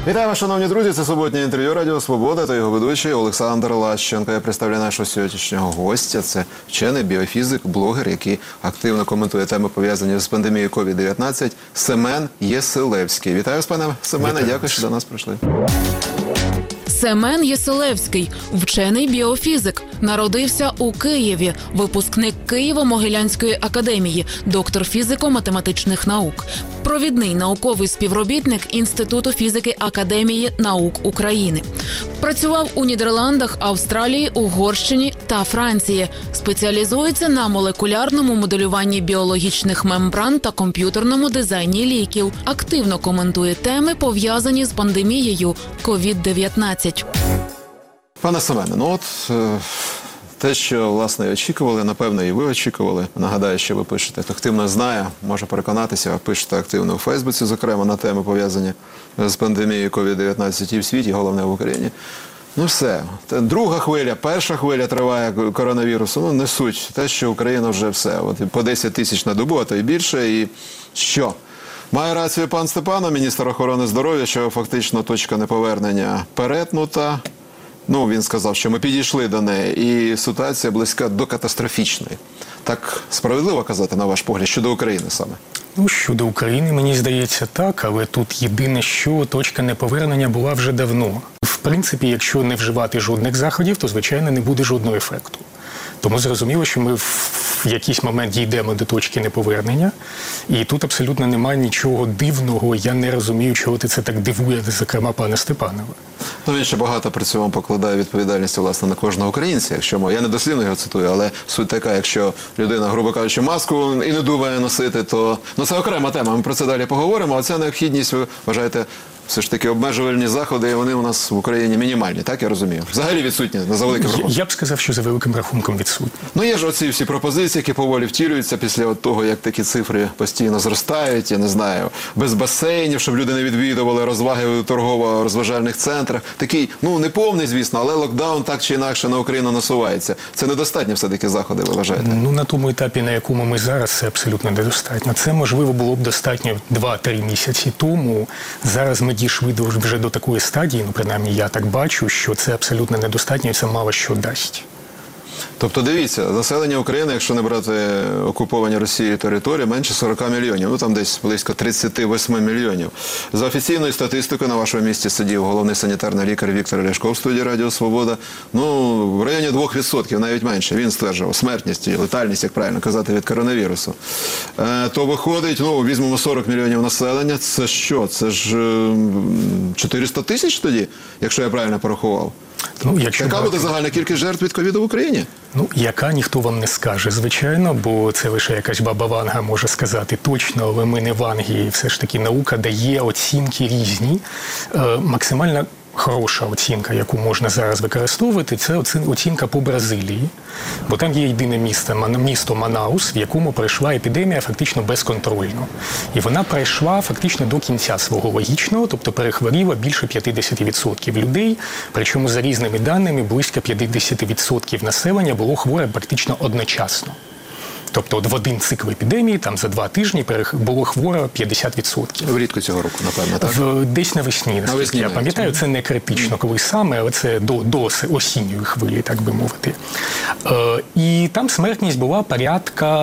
Вітаю вас, шановні друзі, це суботнє інтерв'ю Радіо Свобода та його ведучий Олександр Лащенко. Я представляю нашого сьогоднішнього гостя. Це вчений, біофізик, блогер, який активно коментує теми, пов'язані з пандемією COVID-19, Семен Єсилевський. Вітаю вас, пане Семене, дякую, що до нас прийшли. Семен Єсилевський – вчений біофізик. Народився у Києві, випускник Києво-Могилянської академії, доктор фізико-математичних наук. Провідний науковий співробітник Інституту фізики Академії наук України. Працював у Нідерландах, Австралії, Угорщині та Франції. Спеціалізується на молекулярному моделюванні біологічних мембран та комп'ютерному дизайні ліків. Активно коментує теми, пов'язані з пандемією COVID-19. Пане Семене, те, що, власне, і очікували, напевно, і ви очікували. Нагадаю, що ви пишете, хто активно знає, може переконатися, ви пишете активно у Фейсбуці, зокрема, на теми, пов'язані з пандемією COVID-19 і в світі, головне в Україні. Все. Друга хвиля, перша хвиля триває коронавірусу. Не суть. Те, що Україна вже все. По 10 тисяч на добу, а то й більше. І що? Має рацію пан Степанов, міністр охорони здоров'я, що фактично точка неповернення перетнута. Він сказав, що ми підійшли до неї, і ситуація близька до катастрофічної. Так справедливо казати, на ваш погляд, щодо України саме? Щодо України, мені здається, так, але тут єдине, що точка неповернення була вже давно. В принципі, якщо не вживати жодних заходів, то, звичайно, не буде жодного ефекту. Тому зрозуміло, що ми в якийсь момент дійдемо до точки неповернення, і тут абсолютно немає нічого дивного. Я не розумію, чого це так дивує, зокрема, пана Степанова. Він ще багато при цьому покладає відповідальність, власне, на кожного українця. Якщо я не дослівно його цитую, але суть така, якщо людина, грубо кажучи, маску і не думає носити, то це окрема тема, ми про це далі поговоримо. А ця необхідність, ви вважаєте, все ж таки обмежувальні заходи, вони у нас в Україні мінімальні, так я розумію? Взагалі відсутні, за великим рахунком. Я б сказав, що за великим рахунком відсутні. Є ж оці всі пропозиції, які поволі втілюються після того, як такі цифри постійно зростають, я не знаю, без басейнів, щоб люди не відвідували розваги у торгово-розважальних центрах. Такий, не повний, звісно, але локдаун так чи інакше на Україну насувається. Це недостатні все-таки заходи, ви вважаєте? На тому етапі, на якому ми зараз, це абсолютно недостатньо. Це, можливо, було б достатньо 2-3 місяці тому. Зараз ми дійшли вже до такої стадії, принаймні я так бачу, що це абсолютно недостатньо і це мало що дасть. Тобто, дивіться, населення України, якщо не брати окуповані Росією території, менше 40 мільйонів. Там десь близько 38 мільйонів. За офіційною статистикою, на вашому місці сидів головний санітарний лікар Віктор Ляшко в студії Радіо Свобода. В районі 2%, навіть менше. Він стверджував смертність і летальність, як правильно казати, від коронавірусу. То виходить, візьмемо 40 мільйонів населення. Це що? Це ж 400 тисяч тоді, якщо я правильно порахував? Яка буде загальна кількість жертв від ковіду в Україні? Яка, ніхто вам не скаже, звичайно, бо це лише якась баба Ванга може сказати точно, але ми не Ванги, і все ж таки наука дає оцінки різні. Максимально хороша оцінка, яку можна зараз використовувати, це оцінка по Бразилії. Бо там є єдине місто Манаус, в якому пройшла епідемія фактично безконтрольно. І вона пройшла фактично до кінця свого логічного, тобто перехворіло більше 50% людей, причому за різними даними близько 50% населення було хворе практично одночасно. Тобто в один цикл епідемії, за 2 тижні було хворо 50%. Влітку цього року, напевно, так? Десь навесні, наскільки я пам'ятаю. Це не критично, коли саме, але це до осінньої хвилі, так би мовити. І там смертність була порядка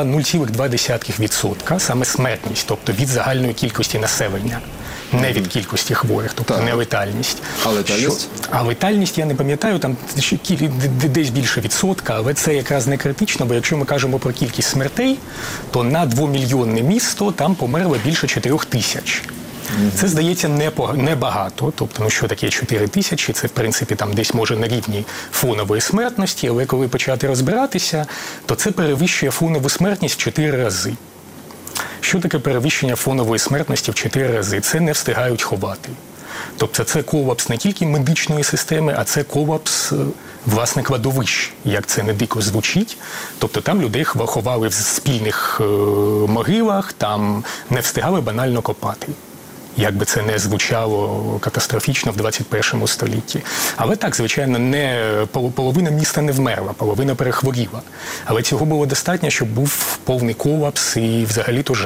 0,2%, саме смертність, тобто від загальної кількості населення. Не від кількості хворих, тобто не летальність. А летальність? А летальність, я не пам'ятаю, там десь більше відсотка, але це якраз не критично, бо якщо ми кажемо про кількість смертей, то на 2-мільйонне місто там померло більше 4 тисяч. Це, здається, небагато. Тобто, що таке 4 тисячі? Це, в принципі, там десь може на рівні фонової смертності, але коли почати розбиратися, то це перевищує фонову смертність в 4 рази. Що таке перевищення фонової смертності в 4 рази? Це не встигають ховати. Тобто це колапс не тільки медичної системи, а це колапс, власне, кладовищ, як це не дико звучить. Тобто там людей ховали в спільних могилах, там не встигали банально копати. Як би це не звучало катастрофічно в 21 столітті. Але так, звичайно, половина міста не вмерла, половина перехворіла. Але цього було достатньо, щоб був повний колапс і взагалі-то жах.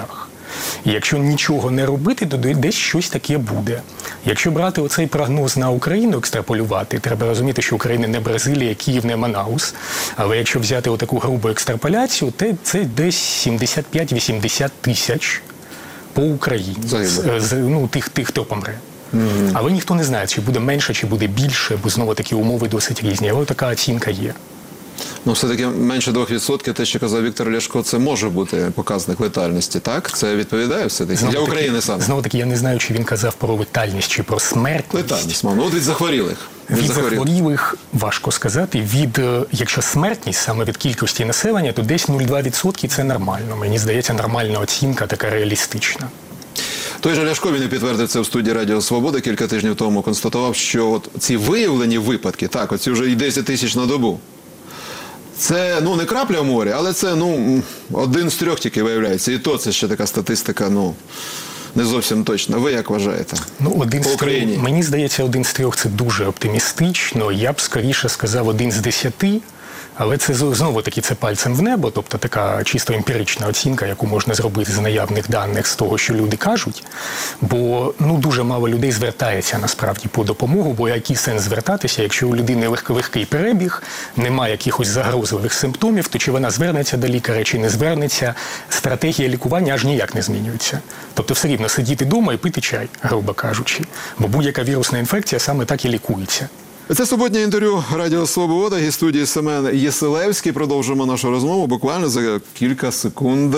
І якщо нічого не робити, то десь щось таке буде. Якщо брати оцей прогноз на Україну, екстраполювати, треба розуміти, що Україна не Бразилія, Київ не Манаус. Але якщо взяти отаку грубу екстраполяцію, то це десь 75-80 тисяч по Україні. Тих, хто помре. Але ніхто не знає, чи буде менше, чи буде більше, бо знову такі умови досить різні. Але така оцінка є. Ну, все-таки менше 2%, те, що казав Віктор Ляшко, це може бути показник летальності, так? Це відповідає все-таки? Для України саме. Знову-таки, я не знаю, чи він казав про летальність, чи про смертність. Летальність, мав. Ну, от від захворілих. Від захворілих важко сказати. Якщо смертність саме від кількості населення, то десь 0,2% це нормально. Мені здається, нормальна оцінка, така реалістична. Той же Ляшко, він і підтвердив це в студії Радіо Свобода кілька тижнів тому, констатував, що от ці виявлені випадки, так, оці вже і 10 тисяч на добу, це, не крапля в морі, але це, 1 з 3 тільки виявляється. І то це ще така статистика, не зовсім точна. Ви як вважаєте? По Україні? Мені здається, 1 з 3 це дуже оптимістично. Я б скоріше сказав 1 з 10. Але це знову-таки це пальцем в небо, тобто така чисто емпірична оцінка, яку можна зробити з наявних даних, з того, що люди кажуть. Бо дуже мало людей звертається насправді по допомогу, бо який сенс звертатися, якщо у людини легкий перебіг, немає якихось загрозливих симптомів, то чи вона звернеться до лікаря, чи не звернеться, стратегія лікування аж ніяк не змінюється. Тобто все рівно сидіти вдома і пити чай, грубо кажучи. Бо будь-яка вірусна інфекція саме так і лікується. Це суботнє інтерв'ю Радіо Свобода і студії Семен Єсилевський. Продовжимо нашу розмову буквально за кілька секунд.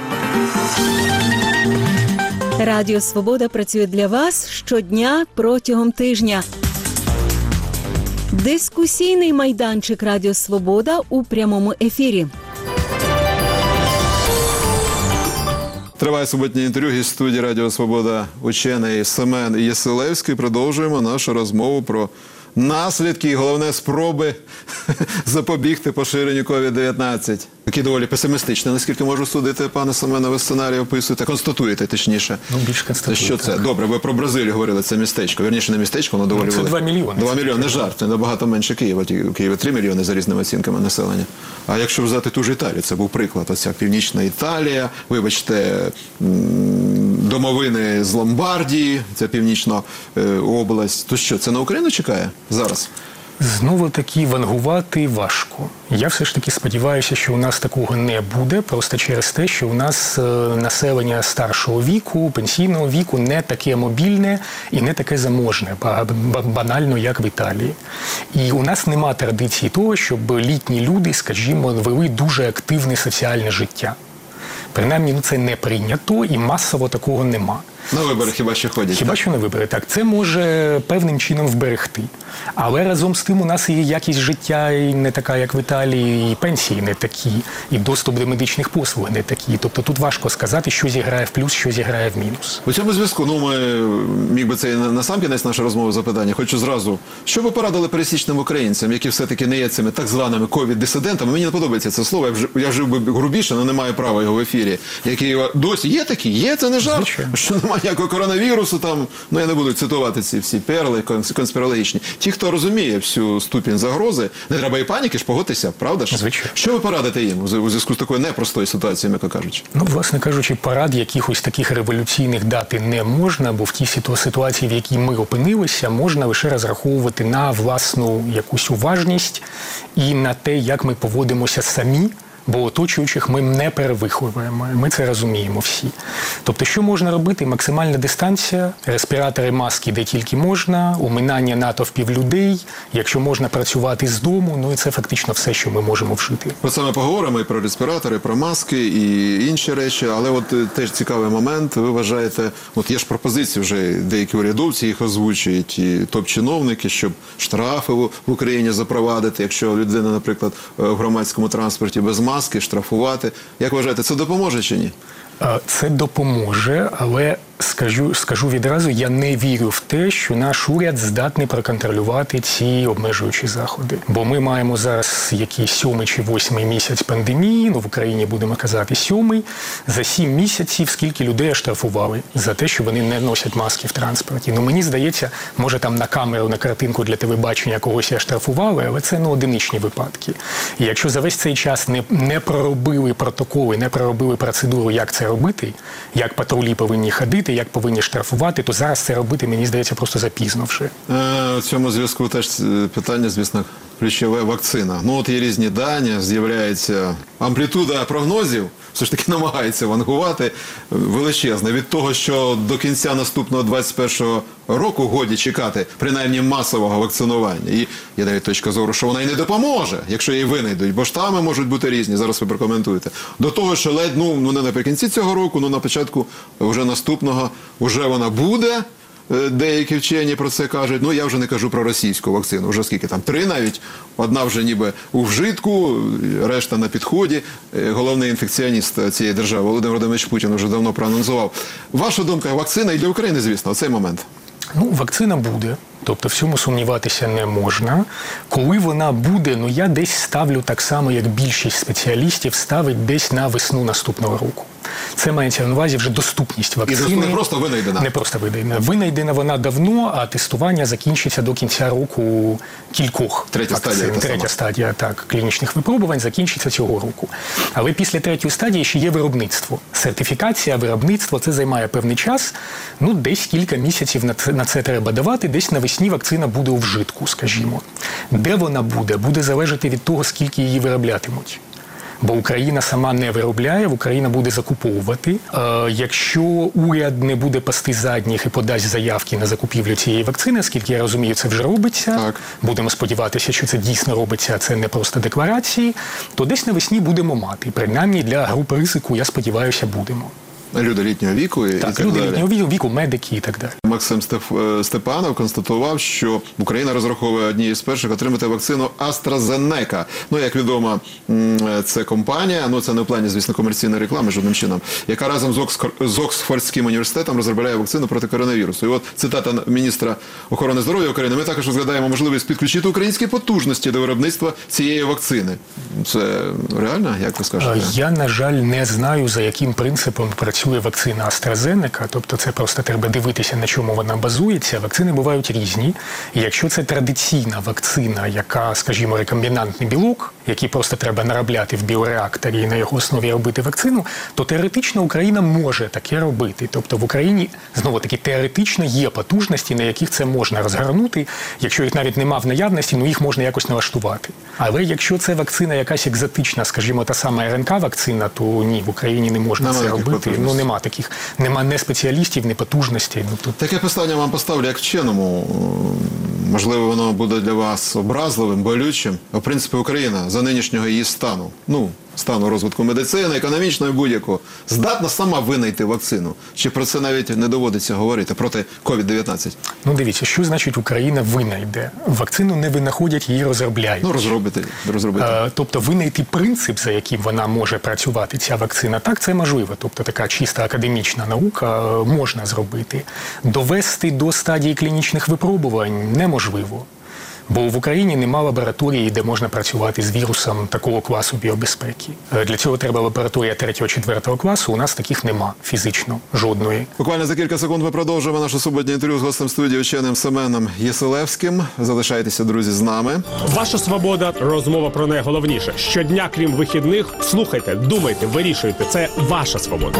Радіо Свобода працює для вас щодня протягом тижня. Дискусійний майданчик Радіо Свобода у прямому ефірі. Триває суботнє інтерв'ю із студії Радіо Свобода учений Семен Єсилевський. Продовжуємо нашу розмову про наслідки і, головне, спроби запобігти поширенню COVID-19. Такі доволі песимістичні, наскільки можу судити, пане Семене, ви сценарій описуєте, констатуєте, точніше. Більш констатую. Що це? Так. Добре, ви про Бразилію говорили, це містечко. Вірніше, не містечко, воно доволі велике. Це 2 мільйони. 2 мільйони, не жарт, це набагато менше Києва. У Києві 3 мільйони за різними оцінками населення. А якщо взяти ту ж Італію, це був приклад, оця північна Італія, вибачте, домовини з Ломбардії, це північна область. То що, це на Україну чекає зараз? Знову таки вангувати важко. Я все ж таки сподіваюся, що у нас такого не буде, просто через те, що у нас населення старшого віку, пенсійного віку не таке мобільне і не таке заможне, банально, як в Італії. І у нас нема традиції того, щоб літні люди, скажімо, вели дуже активне соціальне життя. Принаймні, це не прийнято і масово такого нема. На вибори хіба що ходять? Хіба що на вибори, так. Це може певним чином вберегти. Але разом з тим у нас і якість життя і не така, як в Італії, і пенсії не такі, і доступ до медичних послуг не такі. Тобто тут важко сказати, що зіграє в плюс, що зіграє в мінус. У цьому зв'язку, міг би це і на сам кінець нашої розмови запитання, хочу зразу, що ви порадили пересічним українцям, які все-таки не є цими так званими ковід-дисидентами, мені не подобається це слово, я жив би грубіше, але не маю права його в ефірі, які досі є такі, є, це не жарт, що немає ніякого коронавірусу, там, я не буду цитувати ці всі перли конспірологічні. Ті, хто розуміє всю ступінь загрози, не треба і паніки ж, погодьтеся, правда ж? Звичайно. Що ви порадите їм у зв'язку з такою непростою ситуацією, м'яко кажучи? Власне кажучи, порад якихось таких революційних дати не можна, бо в тій ситуації, в якій ми опинилися, можна лише розраховувати на власну якусь уважність і на те, як ми поводимося самі, бо оточуючих ми не перевиховуємо. Ми це розуміємо всі. Тобто, що можна робити? Максимальна дистанція, респіратори, маски, де тільки можна, уминання натовпів людей, якщо можна працювати з дому, і це фактично все, що ми можемо вжити. Про це ми поговоримо і про респіратори, і про маски, і інші речі, але теж цікавий момент, ви вважаєте, є ж пропозиції вже, деякі урядовці їх озвучують, і топ-чиновники, щоб штрафи в Україні запровадити, якщо людина, наприклад, в громадському транспорті без маски, штрафувати. Як вважаєте, це допоможе чи ні? Це допоможе, але скажу відразу, я не вірю в те, що наш уряд здатний проконтролювати ці обмежуючі заходи. Бо ми маємо зараз якийсь 7-й чи 8-й місяць пандемії, в Україні будемо казати 7-й, за 7 місяців скільки людей оштрафували за те, що вони не носять маски в транспорті. Мені здається, може там на камеру, на картинку для телебачення когось оштрафували, але це одиничні випадки. І якщо за весь цей час не проробили протоколи, не проробили процедуру, як це це робити, як патрулі повинні ходити, як повинні штрафувати, то зараз це робити, мені здається, просто запізно вже. В цьому зв'язку теж питання, звісно, ключове вакцина. Ну от є різні дані, з'являється амплітуда прогнозів, все ж таки намагається вангувати величезна. Від того, що до кінця наступного 21-го року годі чекати, принаймні масового вакцинування. І є навіть точка зору, що вона й не допоможе, якщо її винайдуть, бо штами можуть бути різні, зараз ви прокоментуєте. До того, що ледь, ну не наприкінці цього року, ну на початку вже наступного, вже вона буде. Деякі вчені про це кажуть. Ну, я вже не кажу про російську вакцину. Вже скільки там? 3 навіть. Одна вже ніби у вжитку, решта на підході. Головний інфекціоніст цієї держави Володимир Володимирович Путін вже давно проанонсував. Ваша думка, вакцина і для України, звісно, в цей момент? Ну, вакцина буде. Тобто в цьому сумніватися не можна. Коли вона буде, ну я десь ставлю так само, як більшість спеціалістів ставить десь на весну наступного року. Це мається на увазі вже доступність вакцини. І не просто винайдена. Не просто винайдена. Винайдена вона давно, а тестування закінчиться до кінця року кількох вакцин. Третя стадія, так, клінічних випробувань закінчиться цього року. Але після третьої стадії ще є виробництво. Сертифікація, виробництво, це займає певний час. Ну, десь кілька місяців на це треба давати, десь навесні вакцина буде у вжитку, скажімо. Де вона буде? Буде залежати від того, скільки її вироблятимуть. Бо Україна сама не виробляє, Україна буде закуповувати. Якщо уряд не буде пасти задніх і подасть заявки на закупівлю цієї вакцини, оскільки я розумію, це вже робиться, так. Будемо сподіватися, що це дійсно робиться, а це не просто декларації, то десь навесні будемо мати. Принаймні для групи ризику, я сподіваюся, будемо. Люди літнього віку і так люди далі. Літнього віку, медики і так далі. Максим Степанов констатував, що Україна розраховує однією з перших отримати вакцину AstraZeneca. Ну, як відомо, це компанія, ну це не в плані, звісно, комерційної реклами жодним чином, яка разом з Оксфордським університетом розробляє вакцину проти коронавірусу. І от цитата міністра охорони здоров'я України: ми також розглядаємо можливість підключити українські потужності до виробництва цієї вакцини. Це реально, як ви скажете? Я, на жаль, не знаю, за яким принципом працює вакцина AstraZeneca, тобто це просто треба дивитися, на чому вона базується. Вакцини бувають різні. І якщо це традиційна вакцина, яка, скажімо, рекомбінантний білок, який просто треба наробляти в біореакторі і на його основі робити вакцину, то теоретично Україна може таке робити. Тобто в Україні, знову-таки, теоретично є потужності, на яких це можна розгорнути. Якщо їх навіть нема в наявності, ну їх можна якось налаштувати. Але якщо це вакцина якась екзотична, скажімо, та сама РНК-вакцина, то ні, в Україні не можна це робити. Ну, нема таких, нема не спеціалістів, не потужностей. Ну, тут... Таке питання вам поставлю як вченому. Можливо, воно буде для вас образливим, болючим. В принципі, Україна за нинішнього її стану, стану розвитку медицини, економічної, будь-якого, здатна сама винайти вакцину? Чи про це навіть не доводиться говорити проти COVID-19? Ну, дивіться, що значить Україна винайде? Вакцину не винаходять, її розробляють. Ну, розробити. Тобто винайти принцип, за яким вона може працювати, ця вакцина, так, це можливо. Тобто така чиста академічна наука можна зробити. Довести до стадії клінічних випробувань неможливо. Бо в Україні нема лабораторії, де можна працювати з вірусом такого класу біобезпеки. Для цього треба лабораторія 3-4 класу, у нас таких нема фізично, жодної. Буквально за кілька секунд ми продовжуємо наше суботнє інтерв'ю з гостем студії ученим Семеном Єселевським. Залишайтеся, друзі, з нами. Ваша свобода, розмова про найголовніше. Щодня, крім вихідних, слухайте, думайте, вирішуйте. Це ваша свобода.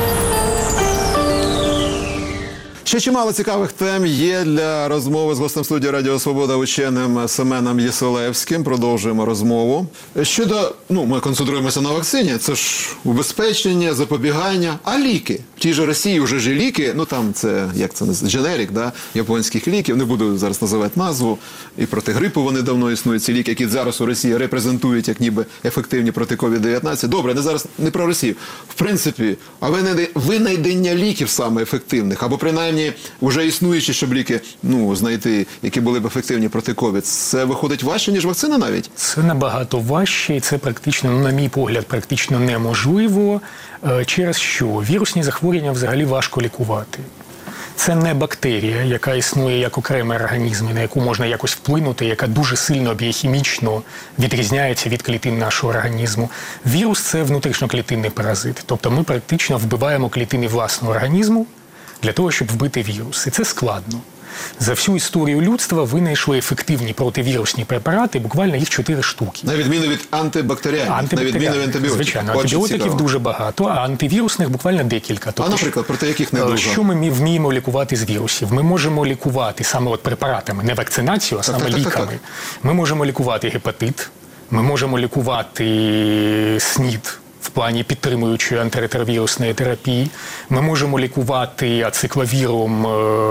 Ще чимало цікавих тем є для розмови з гостем студії Радіо Свобода ученим Семеном Єселевським. Продовжуємо розмову. Щодо, ми концентруємося на вакцині, це ж убезпечення, запобігання, а ліки? В тій же Росії вже ж ліки, там це, як це називається, дженерик, японських ліків, не буду зараз називати назву, і проти грипу вони давно існують, ці ліки, які зараз у Росії репрезентують як ніби ефективні проти COVID-19. Добре, не зараз, не про Росію. В принципі, а винайдення ліків саме ефективних, або принаймні вже існуючі, щоб ліки знайти, які були б ефективні проти COVID, це виходить важче, ніж вакцина навіть? Це набагато важче, і це практично, на мій погляд, практично неможливо. Через що? Вірусні захворювання взагалі важко лікувати. Це не бактерія, яка існує як окремий організм, на яку можна якось вплинути, яка дуже сильно біохімічно відрізняється від клітин нашого організму. Вірус – це внутрішньоклітинний паразит. Тобто ми практично вбиваємо клітини власного організму для того, щоб вбити вірус. І це складно. За всю історію людства винайшли ефективні противірусні препарати, буквально їх 4 штуки. На відміну від антибактеріальних, на відміну від антибіотиків. Звичайно, Отже, антибіотиків цікаво. дуже багато, а антивірусних буквально декілька. А, наприклад, проти яких не дуже? Що ми вміємо лікувати з вірусів? Ми можемо лікувати саме от препаратами, не вакцинацією, а саме ліками. Так. Ми можемо лікувати гепатит, ми можемо лікувати СНІД в плані підтримуючої антиретровірусної терапії. Ми можемо лікувати ацикловіром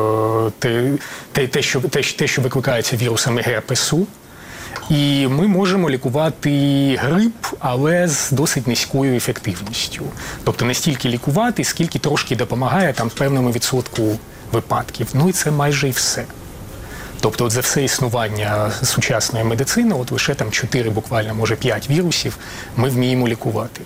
те, що викликається вірусами герпесу. І ми можемо лікувати грип, але з досить низькою ефективністю. Тобто не стільки лікувати, скільки трошки допомагає там в певному відсотку випадків. Ну і це майже і все. Тобто от за все існування сучасної медицини, от лише там 4, буквально, може 5 вірусів ми вміємо лікувати.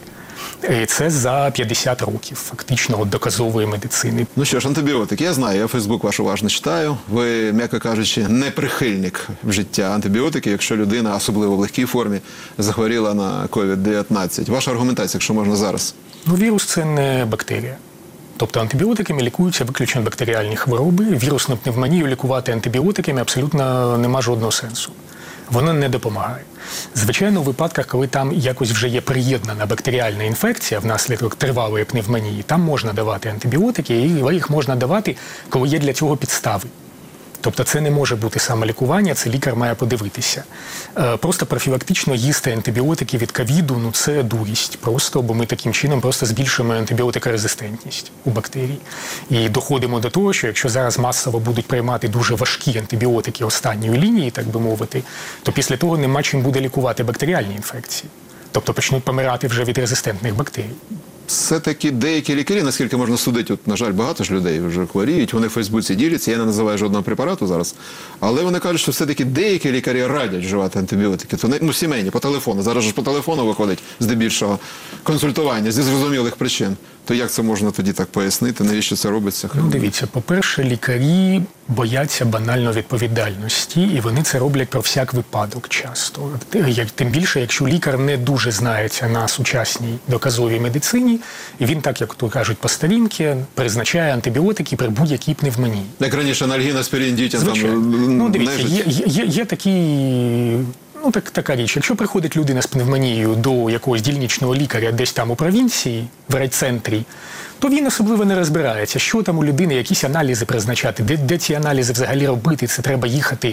І це за 50 років фактично от доказової медицини. Ну що ж, антибіотики. Я знаю, я Фейсбук ваш уважно читаю. Ви, м'яко кажучи, не прихильник вжиття антибіотиків, якщо людина, особливо в легкій формі, захворіла на COVID-19. Ваша аргументація, якщо можна зараз. Ну, вірус – це не бактерія. Тобто антибіотиками лікуються виключно бактеріальні хвороби. Вірусну пневмонію лікувати антибіотиками абсолютно нема жодного сенсу. Воно не допомагає. Звичайно, у випадках, коли там якось вже є приєднана бактеріальна інфекція внаслідок тривалої пневмонії, там можна давати антибіотики, і їх можна давати, коли є для цього підстави. Тобто це не може бути самолікування, це лікар має подивитися. Просто профілактично їсти антибіотики від ковіду, ну це дурість просто, бо ми таким чином просто збільшуємо антибіотикорезистентність у бактерій. І доходимо до того, що якщо зараз масово будуть приймати дуже важкі антибіотики останньої лінії, так би мовити, то після того нема чим буде лікувати бактеріальні інфекції. Тобто почнуть помирати вже від резистентних бактерій. Все-таки деякі лікарі, наскільки можна судити, от, на жаль, багато ж людей вже хворіють, вони в Фейсбуці діляться, я не називаю жодного препарату зараз, але вони кажуть, що все-таки деякі лікарі радять вживати антибіотики. То не, сімейні, по телефону. Зараз ж по телефону виходить здебільшого консультування зі зрозумілих причин. То як це можна тоді так пояснити, навіщо це робиться? Ну, дивіться, по-перше, лікарі бояться банально відповідальності, і вони це роблять про всяк випадок часто. Тим більше, якщо лікар не дуже знається на сучасній доказовій медицині, і він, так як то кажуть по старінки, призначає антибіотики при будь-якій пневмонії. Як раніше анальгін, аспірин дітям ну, дивіться, є такі... Ну, така річ. Якщо приходить людина з пневмонією до якогось дільничного лікаря десь там у провінції, в райцентрі, то він особливо не розбирається, що там у людини, якісь аналізи призначати, де ці аналізи взагалі робити. Це треба їхати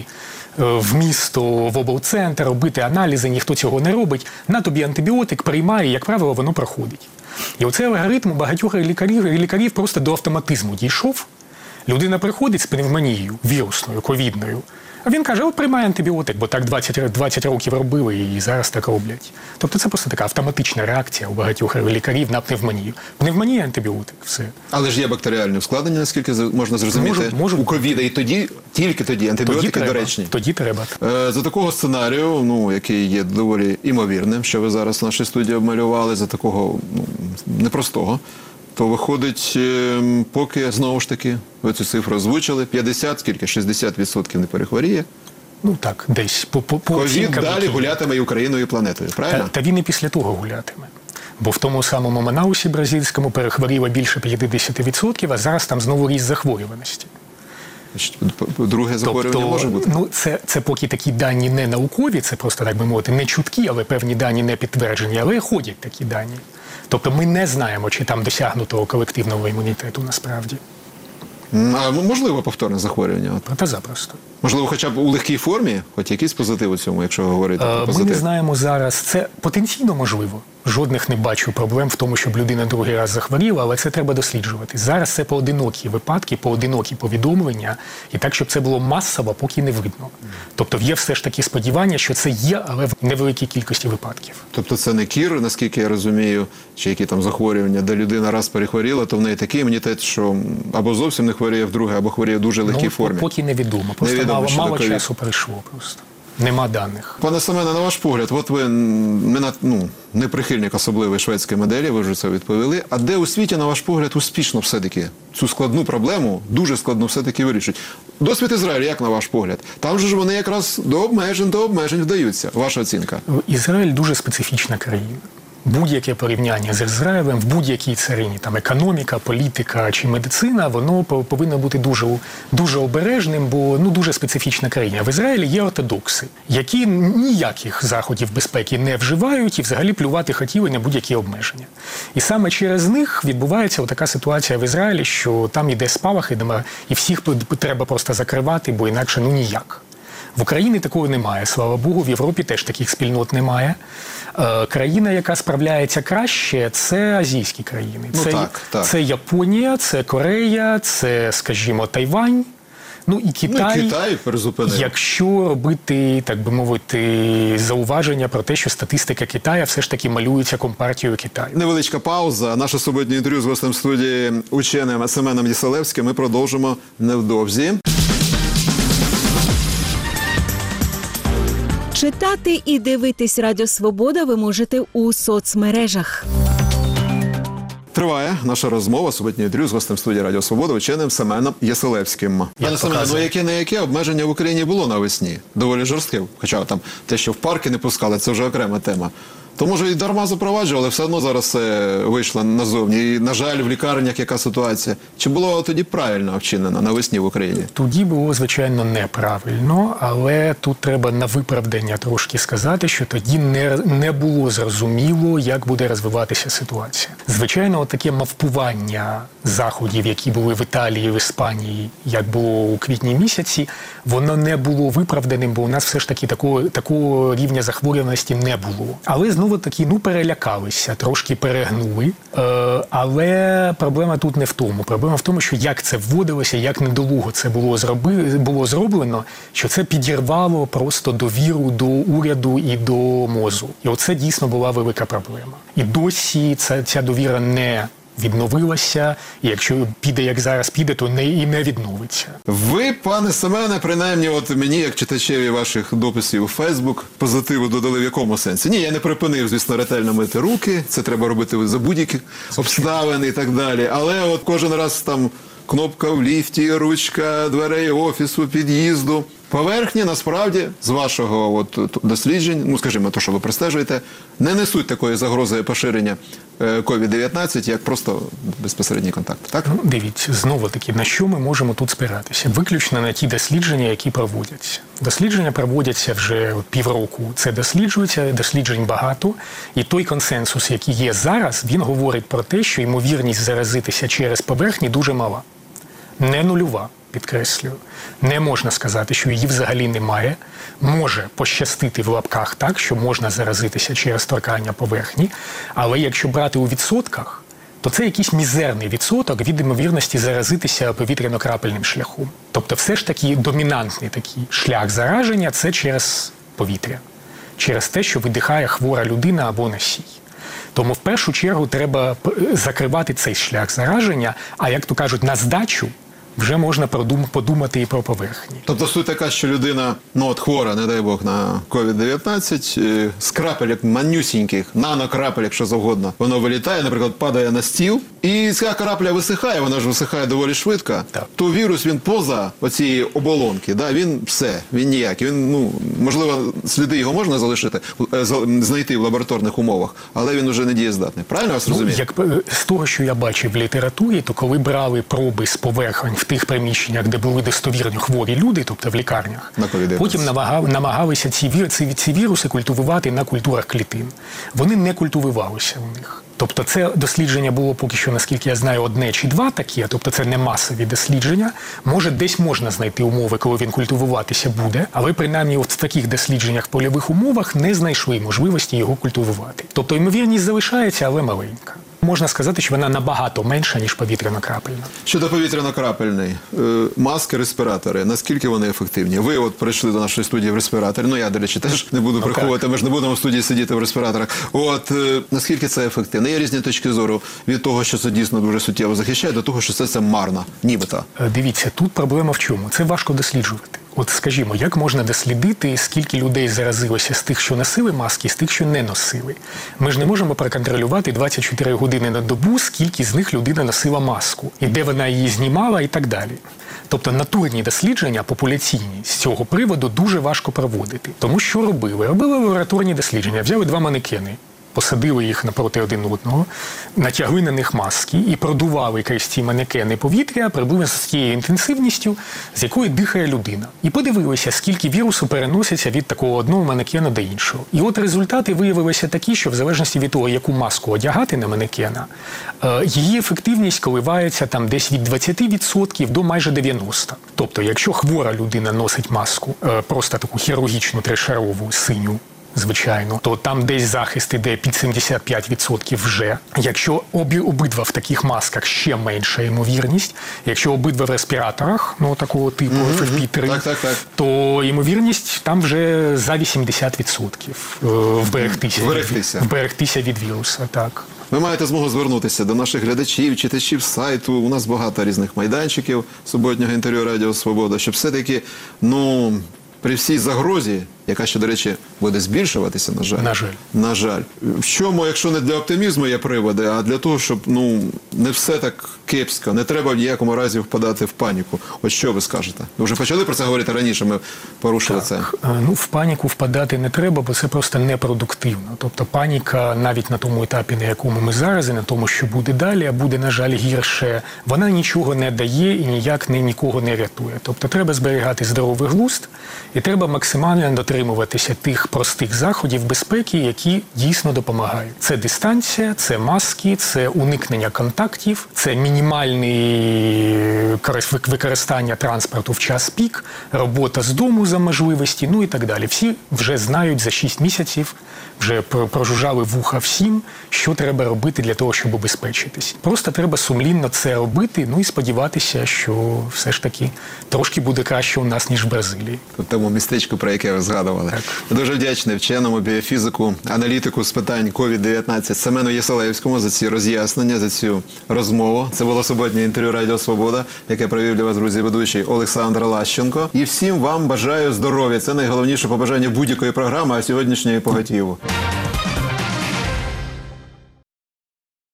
в місто, в облцентр, робити аналізи, ніхто цього не робить. На тобі антибіотик приймає, як правило, воно проходить. І оцей алгоритм у багатьох лікарів просто до автоматизму дійшов. Людина приходить з пневмонією, вірусною, ковідною, а він каже, от приймай антибіотик, бо так 20 років робили і зараз так роблять. Тобто це просто така автоматична реакція у багатьох лікарів на пневмонію. Пневмонія – антибіотик, все. Але ж є бактеріальні ускладнення, наскільки можна зрозуміти, можуть у ковіда, і тоді, тільки тоді антибіотики доречні. Тоді треба. За такого сценарію, ну, який є доволі імовірним, що ви зараз в нашій студії обмалювали, за такого непростого, то виходить, поки, знову ж таки, ви цю цифру озвучили, 60% не перехворіє. Ну так, десь. Ковід далі гулятиме і Україною, і планетою, правильно? Та він і після того гулятиме. Бо в тому самому Манаусі бразильському перехворіло більше 50%, а зараз там знову ріст захворюваності. Друге захворювання може бути? Ну, це поки такі дані не наукові, це просто, так би мовити, не чуткі, але певні дані не підтверджені, але ходять такі дані. Тобто ми не знаємо, чи там досягнуто колективного імунітету насправді. А можливо повторне захворювання? Проте запросто. Можливо, хоча б у легкій формі, хоч якийсь позитив у цьому, якщо говорити про позитив? Ми не знаємо зараз. Це потенційно можливо. Жодних не бачу проблем в тому, щоб людина другий раз захворіла, але це треба досліджувати. Зараз це поодинокі випадки, поодинокі повідомлення, і так, щоб це було масово, поки не видно. Тобто є все ж таки сподівання, що це є, але в невеликій кількості випадків. Тобто це не кір, наскільки я розумію, чи які там захворювання, де людина раз перехворіла, то в неї такий імунітет, що або зовсім не хворіє вдруге, або хворіє в дуже легкій формі. Поки невідомо. Просто мало часу пройшло просто. Нема даних. Пане Семене, на ваш погляд, от ви не прихильник особливої шведської моделі, ви вже це відповіли. А де у світі, на ваш погляд, успішно все-таки цю складну проблему, дуже складну, все-таки вирішують? Досвід Ізраїлю, як на ваш погляд? Там же ж вони якраз до обмежень вдаються. Ваша оцінка? Ізраїль дуже специфічна країна. будь-яке порівняння з Ізраїлем в будь-якій царині, там економіка, політика чи медицина, воно повинно бути дуже обережним, бо дуже специфічна країна. В Ізраїлі є ортодокси, які ніяких заходів безпеки не вживають і взагалі плювати хотіли на будь-які обмеження. І саме через них відбувається така ситуація в Ізраїлі, що там йде спалах, і всіх треба просто закривати, бо інакше ніяк. В Україні такого немає, слава Богу, в Європі теж таких спільнот немає. Країна, яка справляється краще, це азійські країни. Це Японія, це Корея, це, скажімо, Тайвань. І Китай, призупинив. Якщо робити, так би мовити, зауваження про те, що статистика Китаю все ж таки малюється Компартією Китаю. Невеличка пауза. Наше суботнє інтерв'ю з гостем студії ученим Семеном Єселевським ми продовжимо невдовзі. Читати і дивитись Радіо Свобода ви можете у соцмережах. Триває наша розмова, суботнє інтерв'ю з гостем студії Радіо Свобода, ученим Семеном Єселевським. Пане Семене, яке обмеження в Україні було навесні? Доволі жорстке. Хоча там те, що в парки не пускали, це вже окрема тема. То, може, і дарма запроваджували, все одно зараз це вийшло назовні. І, на жаль, в лікарнях яка ситуація? Чи було тоді правильно вчинено навесні в Україні? Тоді було, звичайно, неправильно, але тут треба на виправдання трошки сказати, що тоді не було зрозуміло, як буде розвиватися ситуація. Звичайно, таке мавпування заходів, які були в Італії, в Іспанії, як було у квітні місяці, воно не було виправданим, бо у нас все ж таки такого рівня захворюваності не було. Але знову-таки, перелякалися, трошки перегнули. Але проблема тут не в тому. Проблема в тому, що як це вводилося, як недолуго це було зроблено, що це підірвало просто довіру до уряду і до МОЗу. І оце дійсно була велика проблема. І досі ця довіра не відновилася, і якщо піде, як зараз піде, то і не відновиться. Ви, пане Семене, принаймні, мені, як читачеві ваших дописів у Фейсбук, позитиву додали в якому сенсі? Ні, я не припинив, звісно, ретельно мити руки, це треба робити за будь-які обставини і так далі, але кожен раз там кнопка в ліфті, ручка дверей офісу, під'їзду. Поверхні, насправді, з вашого досліджень, скажімо, то, що ви простежуєте, не несуть такої загрози поширення COVID-19, як просто безпосередній контакт. Так? Дивіться, знову-таки, на що ми можемо тут спиратися? Виключно на ті дослідження, які проводяться. Дослідження проводяться вже півроку. Це досліджується, досліджень багато. І той консенсус, який є зараз, він говорить про те, що ймовірність заразитися через поверхні дуже мала. Не нульова. Підкреслюю, не можна сказати, що її взагалі немає. Може пощастити в лапках так, що можна заразитися через торкання поверхні, але якщо брати у відсотках, то це якийсь мізерний відсоток від ймовірності заразитися повітряно-крапельним шляхом. Тобто все ж таки домінантний такий шлях зараження – це через повітря, через те, що видихає хвора людина або носій. Тому в першу чергу треба закривати цей шлях зараження, а як то кажуть, на здачу вже можна подумати і про поверхні. Тобто суть така, що людина, хвора, не дай Бог, на COVID-19, з крапелек манюсіньких, нанокрапель, якщо завгодно, воно вилітає, наприклад, падає на стіл, і ця крапля висихає, вона ж висихає доволі швидко, то вірус, він поза оцієї оболонки, він він ніякий. Можливо, сліди його можна знайти в лабораторних умовах, але він уже не дієздатний. Правильно вас розумію? З того, що я бачив в літературі, то коли брали проби з поверхонь в тих приміщеннях, де були достовірно хворі люди, тобто в лікарнях, потім намагалися ці віруси культивувати на культурах клітин. Вони не культивувалися у них. Тобто це дослідження було поки що, наскільки я знаю, 1 чи 2 такі, тобто це не масові дослідження. Може, десь можна знайти умови, коли він культивуватися буде, але принаймні в таких дослідженнях в польових умовах не знайшли можливості його культивувати. Тобто ймовірність залишається, але маленька. Можна сказати, що вона набагато менша, ніж повітряно-крапельна. Щодо повітряно-крапельної, маски, респіратори, наскільки вони ефективні? Ви прийшли до нашої студії в респіраторі, я, до речі, теж не буду приховувати, ми ж не будемо в студії сидіти в респіраторах. Наскільки це ефективно? Є різні точки зору від того, що це дійсно дуже суттєво захищає, до того, що це марно, нібито. Дивіться, тут проблема в чому? Це важко досліджувати. Скажімо, як можна дослідити, скільки людей заразилося з тих, що носили маски, і з тих, що не носили? Ми ж не можемо проконтролювати 24 години на добу, скільки з них людина носила маску, і де вона її знімала, і так далі. Тобто натурні дослідження, популяційні, з цього приводу дуже важко проводити. Тому що робили? Робили лабораторні дослідження. Взяли 2 манекени, посадили їх напроти один одного, натягли на них маски і продували крізь ці манекени повітря приблизно з тією інтенсивністю, з якою дихає людина. І подивилися, скільки вірусу переноситься від такого одного манекена до іншого. І от результати виявилися такі, що в залежності від того, яку маску одягати на манекена, її ефективність коливається там десь від 20% до майже 90%. Тобто, якщо хвора людина носить маску, просто таку хірургічну тришарову синю, звичайно, то там десь захист іде під 75% вже. Якщо обидва в таких масках, ще менша ймовірність. Якщо обидва в респіраторах, такого типу FFP3, то ймовірність там вже за 80% вберегтися від віруса. Так. Ви маєте змогу звернутися до наших глядачів, читачів сайту. У нас багато різних майданчиків суботнього інтерв'ю Радіо Свобода, щоб все-таки, при всій загрозі, яка ще, до речі, буде збільшуватися, на жаль. В чому, якщо не для оптимізму є приводи, а для того, щоб, не все так кепсько, не треба в ніякому разі впадати в паніку. От що ви скажете? Ви вже почали про це говорити раніше, ми порушили це. В паніку впадати не треба, бо це просто непродуктивно. Тобто паніка навіть на тому етапі, на якому ми зараз, і на тому, що буде далі, а буде, на жаль, гірше, вона нічого не дає і ніяк нікого не рятує. Тобто треба зберігати здоровий глузд і треба максимально дотримуватися тих простих заходів безпеки, які дійсно допомагають. Це дистанція, це маски, це уникнення контактів, це мінімальне використання транспорту в час пік, робота з дому за можливості, і так далі. Всі вже знають за 6 місяців, вже прожужжали вуха всім, що треба робити для того, щоб убезпечитись. Просто треба сумлінно це робити, і сподіватися, що все ж таки трошки буде краще у нас, ніж в Бразилії. В тому містечку, про яке ви згадували. Так. Дуже вдячний вченому, біофізику, аналітику з питань COVID-19 Семену Єселевському за ці роз'яснення, за цю розмову. Це було суботнє інтерв'ю Радіо Свобода, яке провів для вас, друзі, ведучий Олександр Лащенко. І всім вам бажаю здоров'я. Це найголовніше побажання будь-якої програми, а сьогоднішньої по Гатієву.